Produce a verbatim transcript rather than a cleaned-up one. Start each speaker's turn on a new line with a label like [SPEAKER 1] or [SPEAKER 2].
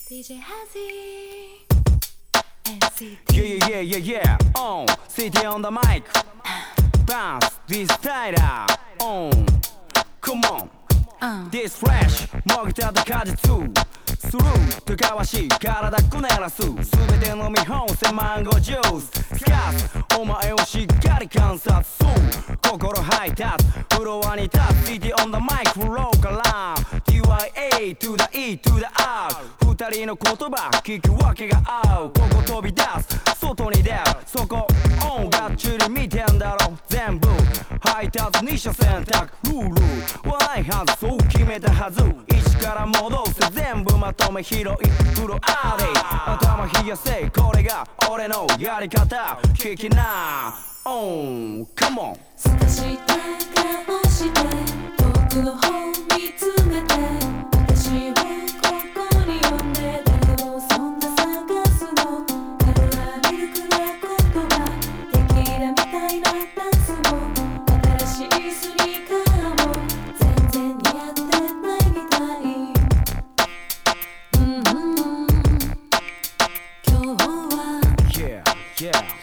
[SPEAKER 1] ディージェー Hazy
[SPEAKER 2] Yeah, yeah, yeah, yeah, yeah. On, city on the mic. Bounce, this style. On, come on. This fresh, もぎたと果実。スルーとかわし体こねらす。すべての見本線マンゴージュース。スカス、お前をしっかり観察する。心ハイタッチ、フロアに立つ。City on the mic, フローから ティーワイエー to the E to the R。二人の言葉聞くわけが合う。ここ飛び出す外に出る。そこオンがっちり見てんだろ全部。配達二者選択ルールはないはず。そう決めたはず。一から戻せ全部まとめ拾いフロアで頭冷やせ。これが俺のやり方聞きな。オンカモン。
[SPEAKER 1] 少し顔して遠くの方見つめて私をここに呼んで誰をそんな探すの。彼はミルクな言葉テキーラみたいなダンスも新しいスニーカーも全然似合ってないみたい。うんうん今日は
[SPEAKER 2] Yeah, yeah